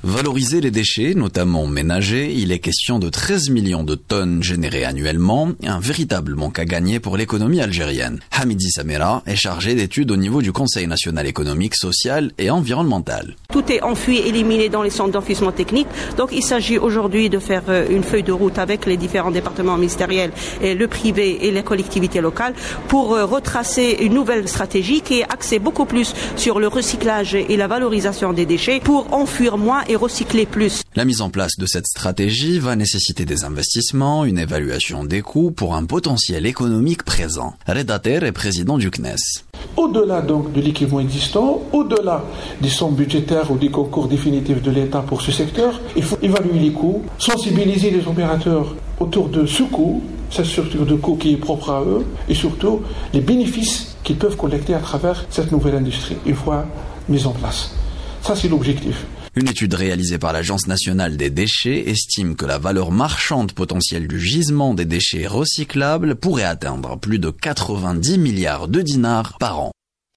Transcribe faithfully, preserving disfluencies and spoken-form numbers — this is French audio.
Valoriser les déchets, notamment ménagers, il est question de treize millions de tonnes générées annuellement, un véritable manque à gagner pour l'économie algérienne. Hamidi Samira est chargé d'études au niveau du Conseil national économique, social et environnemental. Tout est enfui, éliminé dans les centres d'enfouissement technique. Donc il s'agit aujourd'hui de faire une feuille de route avec les différents départements ministériels, et le privé et les collectivités locales pour retracer une nouvelle stratégie qui est axée beaucoup plus sur le recyclage et la valorisation des déchets pour enfuir moins et recycler plus. La mise en place de cette stratégie va nécessiter des investissements, une évaluation des coûts pour un potentiel économique présent. Reda Ter est président du C N E S. Au-delà donc de l'équipement existant, au-delà des sommes budgétaires ou des concours définitifs de l'État pour ce secteur, il faut évaluer les coûts, sensibiliser les opérateurs autour de ce coût, cette structure de coût qui est propre à eux, et surtout les bénéfices qu'ils peuvent collecter à travers cette nouvelle industrie, une fois mise en place. Ça, c'est l'objectif. Une étude réalisée par l'Agence nationale des déchets estime que la valeur marchande potentielle du gisement des déchets recyclables pourrait atteindre plus de quatre-vingt-dix milliards de dinars par an.